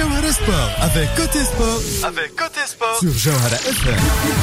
Jawhara Sport avec Côté Sport sur Jawhara FM.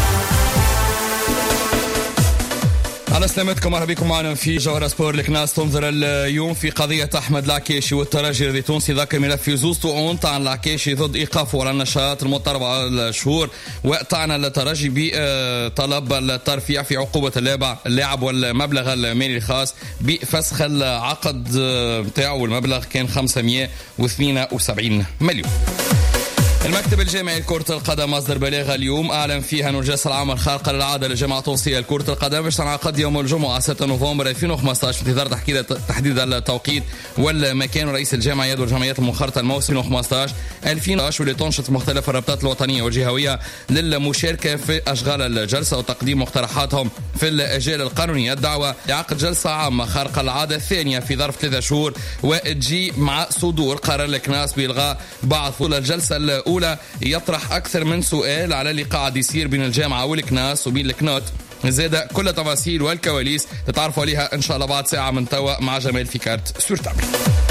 على سلامتكم، مرحبا بكم معنا في جوهرة سبور. الكناس تنظر اليوم في قضية أحمد العكاشي والترجي التونسي. ذكر ملف في زوز طعون طعن العكاشي ضد إيقافه على النشاط لمدة 4 شهور، وطعن الترجي بطلب الترفيع في عقوبة اللاعب والمبلغ المالي الخاص بفسخ العقد بتاعه، والمبلغ كان 572 مليون. المكتب الجامعي لكرة القدم مصدر بلاغ اليوم أعلن فيها أن الجلسة العامة الخارقة للعادة للجامعة التونسية لكرة القدم تنعقد يوم الجمعة 6 نوفمبر 2015 في انتظار تحديد التوقيت والمكان. رئيس الجامعة يدعو الجمعيات المنخرطة الموسم 2015 واللي تنشط مختلف الرابطات الوطنية والجهوية للمشاركة في أشغال الجلسة وتقديم مقترحاتهم في الأجال القانونية. الدعوة لعقد جلسة عامة خارقة للعادة الثانية في ظرف 3 شهور، وتجي مع صدور قرار الكناس بإلغاء بعض الجلسة الأولى يطرح أكثر من سؤال على اللي قاعد يصير بين الجامعة والكناس وبين الكنوت. زاد كل التفاصيل والكواليس تتعرفوا عليها إن شاء الله بعد ساعة من توا مع جمال في كارت سورتابل.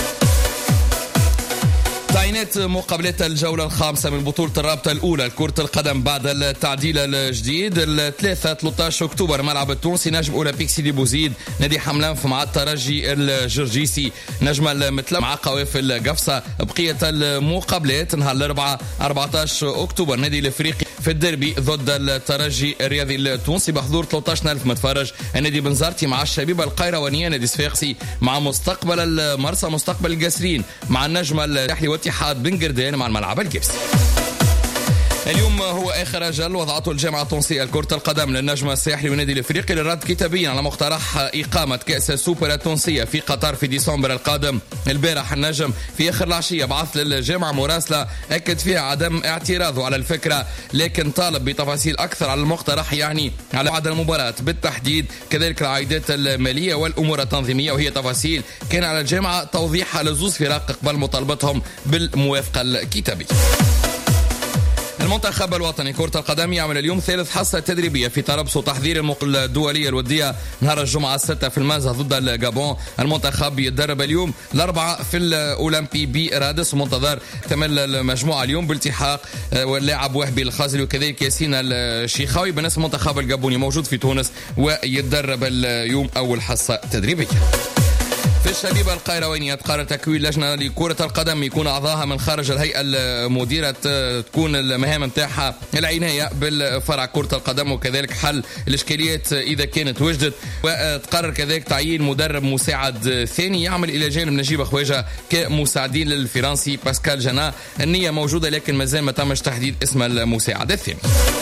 تعيينات مقابلات الجولة الخامسة من بطولة الرابطة الأولى لكرة القدم بعد التعديل الجديد. 13 أكتوبر ملعب التونسي نجم أولمبيك سيدي بوزيد نادي حملان مع الترجي الجرجيسي نجم المتلم مع قوافل قفصة. بقية المقابلات نهار الأربعاء 14 أكتوبر نادي الأفريقي في الديربي ضد الترجي الرياضي التونسي بحضور 13,000 متفرج. النادي بنزرتي مع الشبيبة القيروانية. نادي صفاقسي مع مستقبل المرسى مستقبل القاسرين مع النجم الساحلي واتحاد بن قردان مع الملعب الجبسي. اليوم هو آخر أجل وضعته الجامعة التونسية لكرة القدم للنجم الساحلي والنادي الأفريقي للرد كتابيا على مقترح إقامة كأس السوبر التونسية في قطر في ديسمبر القادم. البارح النجم في آخر العشية بعث للجامعة مراسلة أكد فيها عدم اعتراضه على الفكرة، لكن طالب بتفاصيل أكثر على المقترح، يعني على بعد المباراة بالتحديد، كذلك العائدات المالية والأمور التنظيمية، وهي تفاصيل كان على الجامعة توضيحها لزوز فرق قبل مطالبتهم بالموافقة الكتابية. المنتخب الوطني كرة القدم يعمل اليوم ثالث حصة تدريبية في طرابلس وتحضير الدولية الودية نهار الجمعة 6 في المازة ضد الجابون. المنتخب يتدرب اليوم الأربعاء في الأولمبي برادس، ومنتظر تكمل المجموعة اليوم بالتحاق واللاعب وهبي الخازلي وكذلك ياسين الشيخاوي. بالنسبة للمنتخب الجابوني موجود في تونس ويتدرب اليوم أول حصة تدريبية. في الشبيبة القيروانية تقرر تكوين لجنة لكرة القدم يكون أعضاها من خارج الهيئة المديرة، تكون المهام نتاعها العناية بالفرع كرة القدم وكذلك حل الإشكاليات إذا كانت وجدت. وتقرر كذلك تعيين مدرب مساعد ثاني يعمل إلى جانب نجيب خواجة كمساعدين للفرنسي باسكال جانا. النية موجودة لكن مازال ما تمش تحديد اسم المساعد الثاني.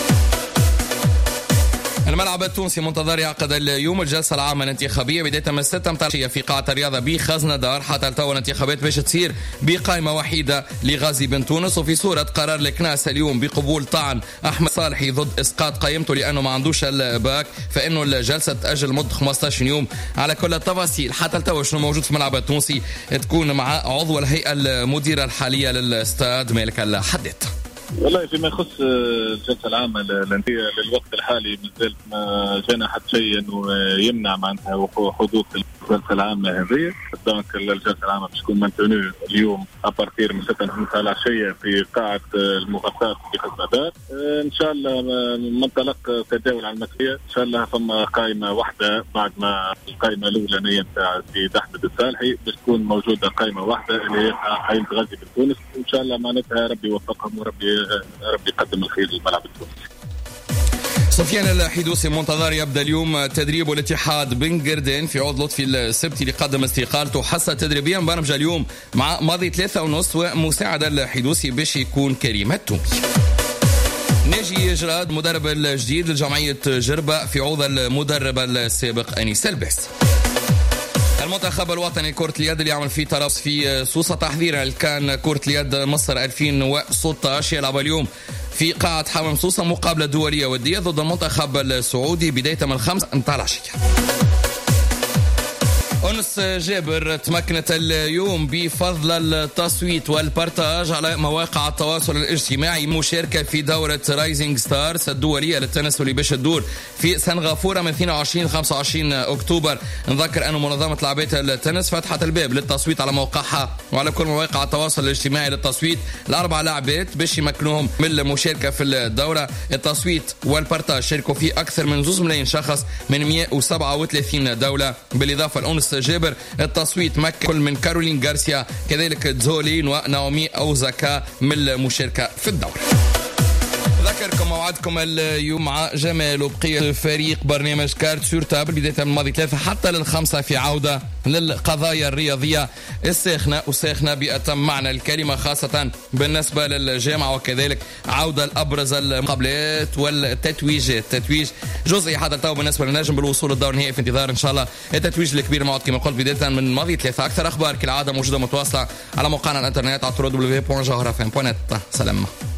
الملعب التونسي منتظر يعقد اليوم الجلسة العامة الانتخابية بداية من 6 متى في قاعة الرياضة بخزنة دار. حتى تو الانتخابات باش تصير بقائمة وحيدة لغازي بن تونس. وفي صورة قرار الكناس اليوم بقبول طعن أحمد صالحي ضد إسقاط قائمته لأنه ما عندوش الباك، فإنه الجلسة تأجل مدة 15 يوم. على كل التفاصيل حتى تو شنو موجود في الملعب التونسي تكون مع عضو الهيئة المديرة الحالية للاستاد مالك الحديد. والله فيما يخص الجلسة العامة للأندية للوقت الحالي مازال ما جانا حتى شيء إنه يمنع معناتها حدوث الجلسة العامة هذه. دونك الجلسة العامة باش تكون مانتونو اليوم أبارتير من 6 العشية في قاعة المغطاة في خزنة دار. إن شاء الله منطلق تداول على المسؤولية. إن شاء الله ثم قائمة واحدة بعد ما القائمة الأولانية نتاع سيد أحمد الصالحي باش تكون موجودة قائمة واحدة اللي هي قائمة غازي بن تونس. إن شاء الله معناتها ربي يوفقهم وربي يقدم الخير للملعب التونسي. سفيان الحدوسي منتظر يبدأ اليوم تدريب الاتحاد بن قردان في عوض لطفي السبتي اللي قدم استقالته. حصة تدريبية مبرمجة اليوم مع ماضي 3:30 ومساعد الحدوسي باش يكون كريم التومي. ناجي جراد مدرب الجديد لجمعية جربة في عوض المدرب السابق أنيس الباس. المنتخب الوطني كرة اليد اللي يعمل في طرابلس في سوسة تحضيرا كان كرة اليد مصر 2016 يلعب اليوم في قاعة حمام سوسة مقابلة دولية ودية ضد المنتخب السعودي بداية من 5 متى العشية. أنس جابر تمكنت اليوم بفضل التصويت والبارتاج على مواقع التواصل الاجتماعي مشاركة في دورة رايزنج ستارز الدولية للتنس واللي باش تدور في سنغافورة من 22 ل 25 أكتوبر. نذكر أن منظمة لعبات التنس فتحت الباب للتصويت على موقعها وعلى كل مواقع التواصل الاجتماعي للتصويت ل4 لاعبات باش يمكنوهم من المشاركة في الدورة. التصويت والبارتاج شاركوا فيه أكثر من 2 ملايين شخص من 137 دولة. بالإضافة لأنس جابر التصويت مكن من كارولين غارسيا كذلك تزولين وناومي أوزاكا من المشاركة في الدورة. ذكركم موعدكم اليوم مع جمال وبقية فريق برنامج كارت سور تابل بداية من الماضي 3 حتى لل5 في عودة للقضايا الرياضية الساخنة بأتم معنى الكلمة، خاصة بالنسبة للجامعة وكذلك عودة لأبرز المقابلات والتتويجات. تتويج جزئي حتى تو بالنسبة للنجم بالوصول للدور النهائي في انتظار إن شاء الله التتويج الكبير موعد كما قلت بداية من الماضي 3. أكثر أخبار كالعادة موجودة متواصلة على موقعنا الإنترنت على www.jawharafm.net. سلام.